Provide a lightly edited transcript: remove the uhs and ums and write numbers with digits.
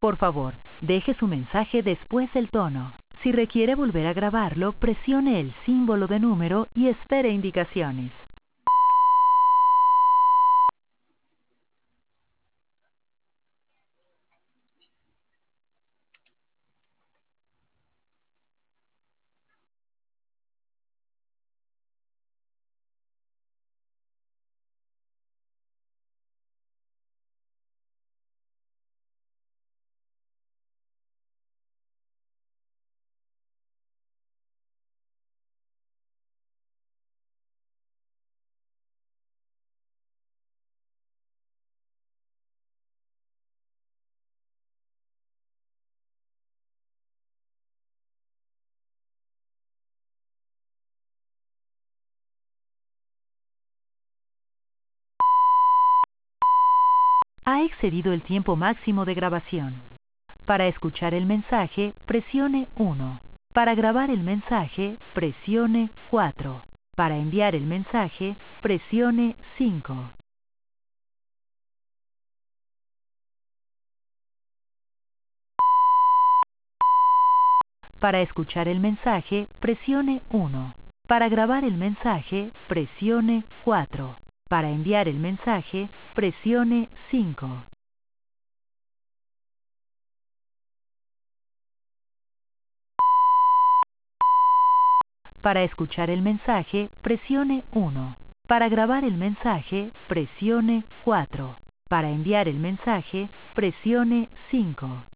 Por favor, deje su mensaje después del tono. Si requiere volver a grabarlo, presione el símbolo de número y espere indicaciones. Ha excedido el tiempo máximo de grabación. Para escuchar el mensaje, presione 1. Para grabar el mensaje, presione 4. Para enviar el mensaje, presione 5. Para escuchar el mensaje, presione 1. Para grabar el mensaje, presione 4. Para enviar el mensaje, presione 5. Para escuchar el mensaje, presione 1. Para grabar el mensaje, presione 4. Para enviar el mensaje, presione 5.